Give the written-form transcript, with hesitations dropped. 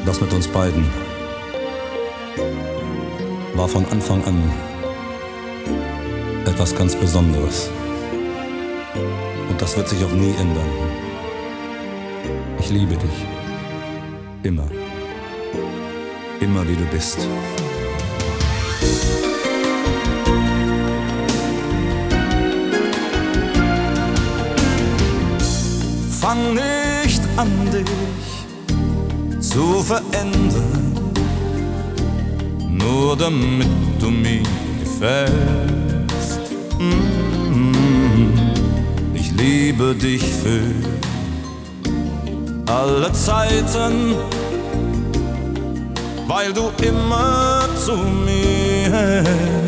Das mit uns beiden war von Anfang an etwas ganz Besonderes. Und das wird sich auch nie ändern. Ich liebe dich. Immer. Immer wie du bist. Fang nicht an, dich zu verändern, nur damit du mir gefällst. Ich liebe dich für alle Zeiten, weil du immer zu mir hältst.